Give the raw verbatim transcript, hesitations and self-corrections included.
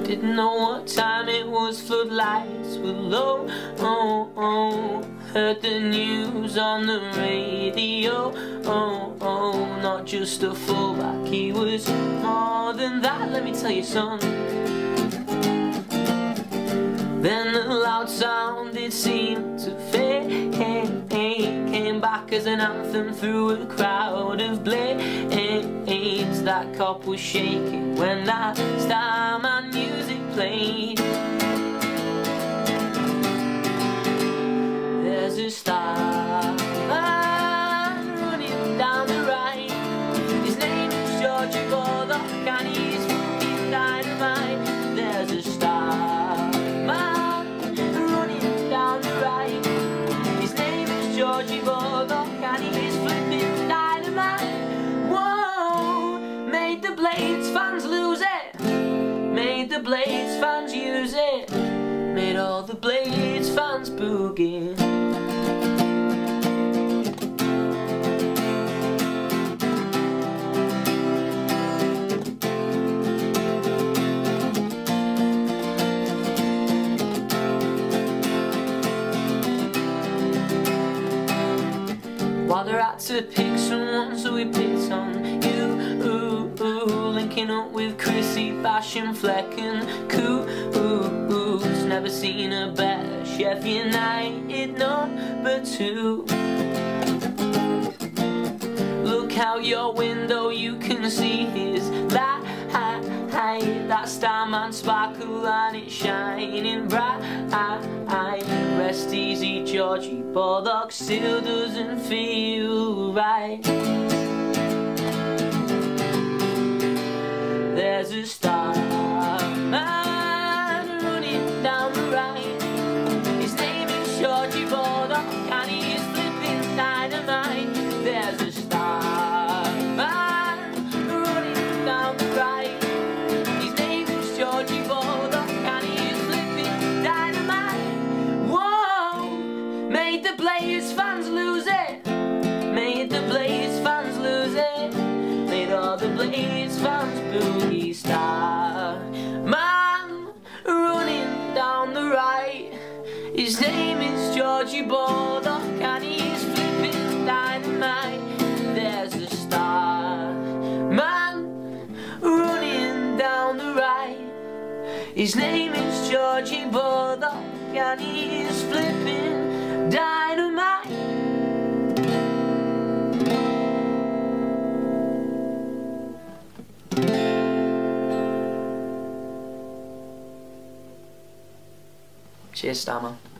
Didn't know what time it was, floodlights were low. Oh, oh, heard the news on the radio. Oh, oh, not just a fullback, he was more than that. Let me tell you, son. Then the loud sound, it seemed to fade, came back as an anthem through a crowd of blades. That cop was shaking when that Starman music played. There's a starman running down the right. His name is Georgie Bulldog and he's fucking dynamite. There's a starman running down the right. His name is Georgie Bulldog and he's flipping dynamite. Whoa, made the Blades fans lose it, made the Blades fans use it, made all the Blades fans boogie. Father had to pick someone, so he picked on you. Ooh, ooh, linking up with Chrissy, Bash and Fleck and Coo. Ooh, ooh, never seen a better Chef United number two. Look out your window, you can see his light. That Starman sparkle and it's shining bright. Rest easy, Georgie Bulldog still doesn't feel right. There's a starman running down the right. His name is Georgie Bulldog and he's flipping dynamite. There's a starman running down the right. Georgie Bulldog and he's flipping dynamite. Whoa, made the Blades fans lose it, made the Blades fans lose it, made all the Blades fans boogie. Star man running down the right. His name is Georgie Bulldog and he's flipping dynamite. There's a star man running down the right. His name is Georgie Bulldog and he's flipping dynamite. Cheers, Starman.